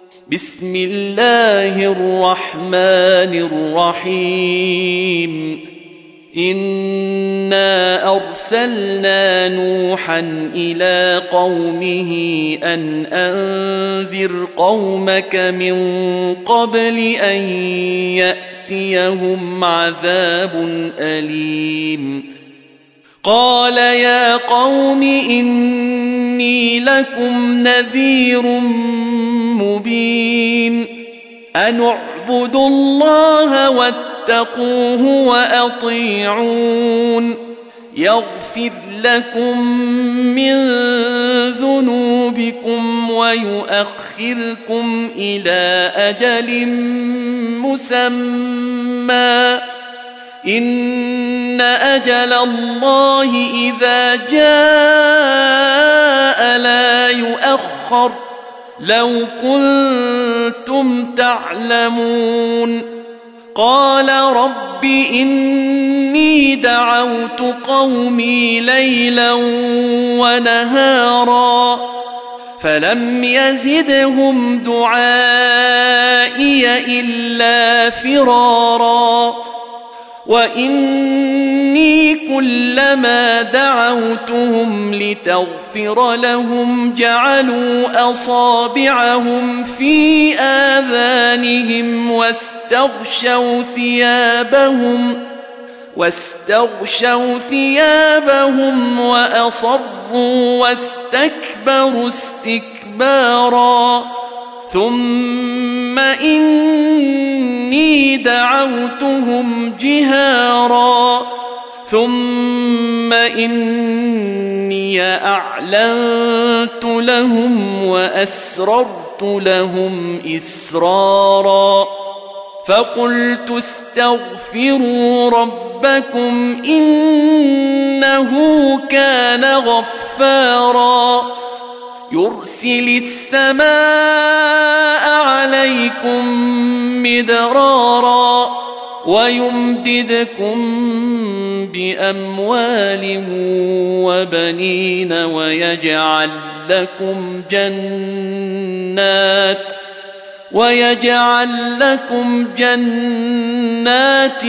بسم الله الرحمن الرحيم إنا أرسلنا نوحا إلى قومه أن أنذر قومك من قبل أن يأتيهم عذاب أليم قال يا قوم إني لكم نذير مبين أن اعبدوا الله واتقوه وأطيعون يغفر لكم من ذنوبكم ويؤخركم إلى أجل مسمى إن أجل الله إذا جاء لا يؤخر لو كنتم تعلمون قال رب إني دعوت قومي ليلا ونهارا فلم يزدهم دعائي إلا فرارا وإني كلما دعوتهم لتغفر لهم جعلوا أصابعهم في آذانهم واستغشوا ثيابهم وأصروا واستكبروا استكبارا ثم إني دعوتهم جهارا ثم إني أعلنت لهم وأسررت لهم إسرارا فقلت استغفروا ربكم إنه كان غفارا يرسل السماء عليكم مدرارا ويمددكم بأموال وبنين ويجعل لكم جنات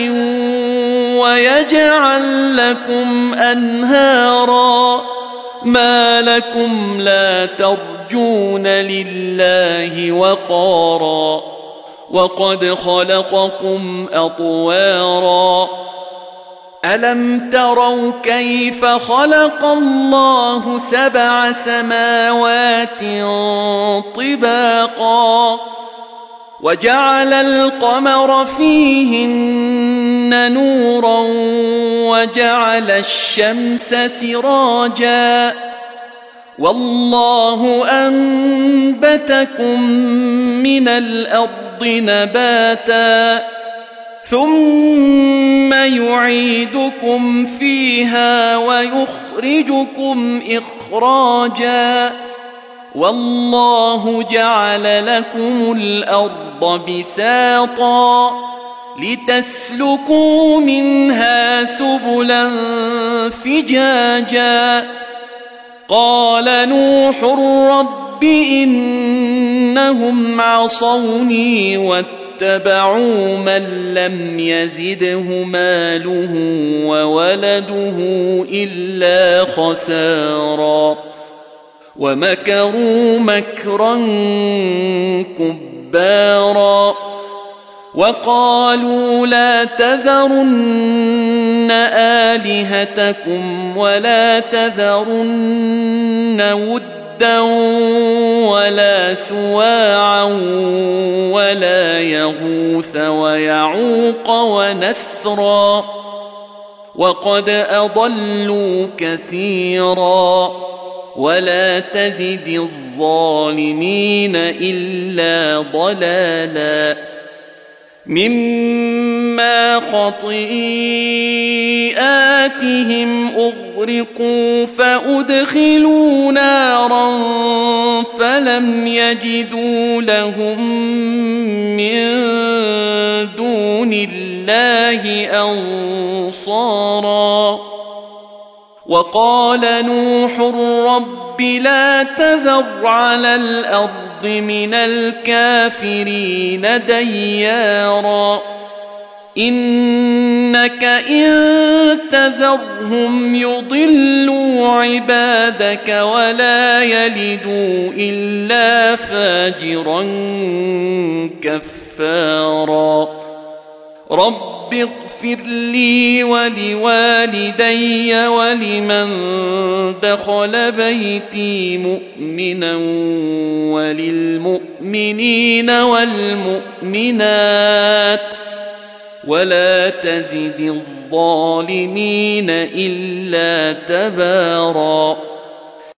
ويجعل لكم أنهارا ما لكم لا ترجون لله وقارا وقد خلقكم أطوارا ألم تروا كيف خلق الله 7 سماوات طباقا وجعل القمر فيهن نورا وجعل الشمس سراجا والله أنبتكم من الأرض نباتا ثم يعيدكم فيها ويخرجكم إخراجا والله جعل لكم الأرض بساطا لتسلكوا منها سبلا فجاجا قال نوح رب إنهم عصوني واتبعوا من لم يزده ماله وولده إلا خسارا ومكروا مكرا كبارا وقالوا لا تذرن آلهتكم ولا تذرن ودا ولا سواعا ولا يغوث ويعوق ونسرا وقد أضلوا كثيرا ولا تزد الظالمين إلا ضلالا مما خطيئاتهم أغرقوا فأدخلوا نارا فلم يجدوا لهم من دون الله أنصارا وقال نوح رب رب لا تذر على الأرض من الكافرين ديارا إنك إن تذرهم يضلوا عبادك ولا يلدوا إلا فاجرا كفارا رب اغفر لي ولوالدي ولمن دخل بيتي مؤمنا وللمؤمنين والمؤمنات ولا تزد الظالمين إلا تبارا